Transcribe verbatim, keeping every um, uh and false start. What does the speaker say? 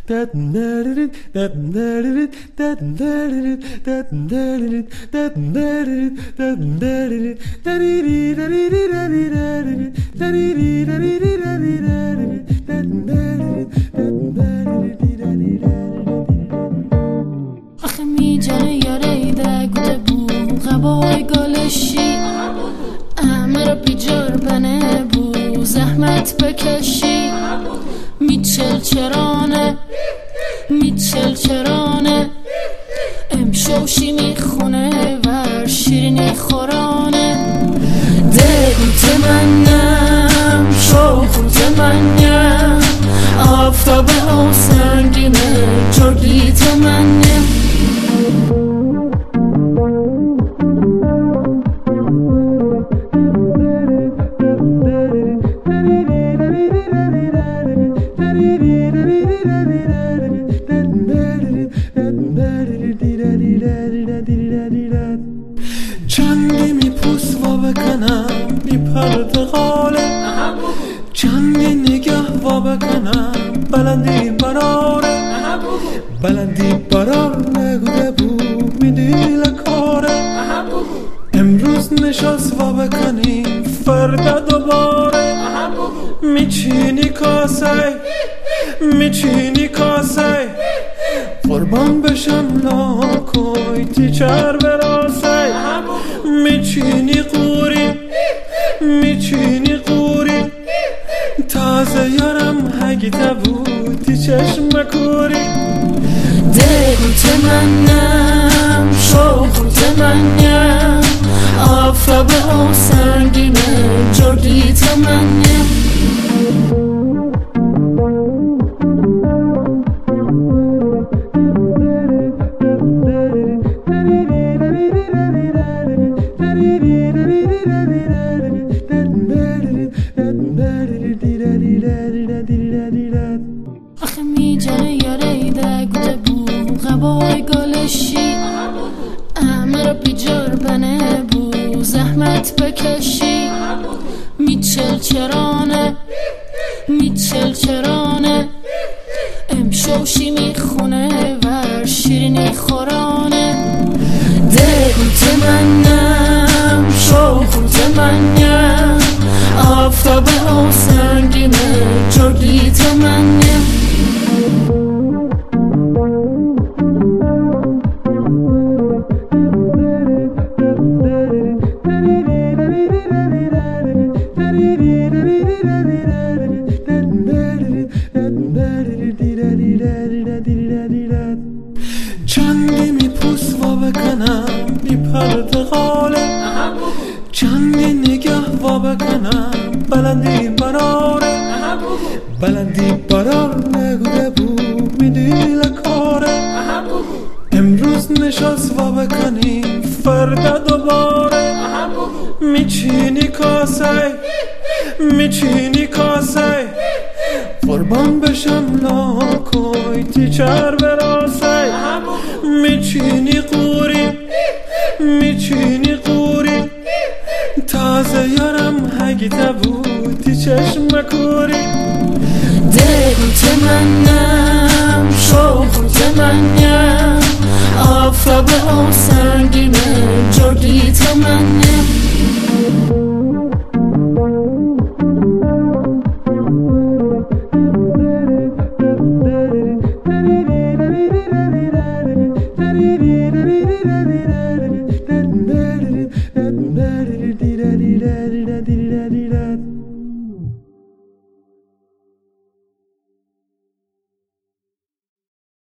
آخه میجانه یاره ده بو غبای گلشی همه را بیجار بنه بو زحمت بکشی میچل چرانه میچل چرانه امشوشی میخونه و شیرینی خورانه دلو تمنم شوخو تمنم آفتابه ها سنگینه جرگی تمنم چندی میپوس و بکنم بی پرتقاله چندی نگه و بکنم بلندی براره بلندی برار نگوده بود میدی لکاره امروز نشست و بکنیم فردا دوباره میچینی کاسه میچینی کاسه قربان بشم لاکوی تیچر براسه میچینی قوری میچینی قوری تازه یارم هگیته بودی چشم کوری دلو تمنم شوخو تمنم آفتابه ها سنگینه جرگی تمنم آخه میجانه یاره ده بو غبای گلشی همه را بیجار بنه بو زحمت بکشی میچل چرانه میچل چرانه امشوشی میخونه و شیرینی خورانه دلو تمنم شوخو تمنم آفتابه ها سنگینه جرگی تمنم چندی میپوس و بکنم بی پرتقاله چندی نگه و بکنم بلندی براره بلندی برار نگوده بود میدی لکاره امروز نشست و بکنیم فردا دوباره میچینی کاسه میچینی کاسه قربان بشم لاکوی تیچر براسه میچینی قوری میچینی قوری تازه یارم هگیته بودی چشم کوری دلو تمنم شوخو تمنم آفتابه ها سنگینه جرگی تمنم da da da da